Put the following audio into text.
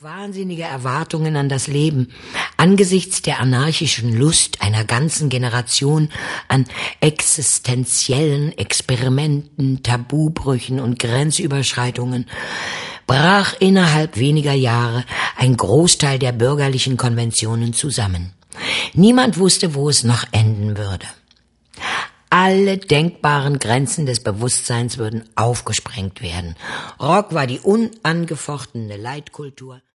Wahnsinnige Erwartungen an das Leben, angesichts der anarchischen Lust einer ganzen Generation an existenziellen Experimenten, Tabubrüchen und Grenzüberschreitungen, brach innerhalb weniger Jahre ein Großteil der bürgerlichen Konventionen zusammen. Niemand wusste, wo es noch enden würde. Alle denkbaren Grenzen des Bewusstseins würden aufgesprengt werden. Rock war die unangefochtene Leitkultur.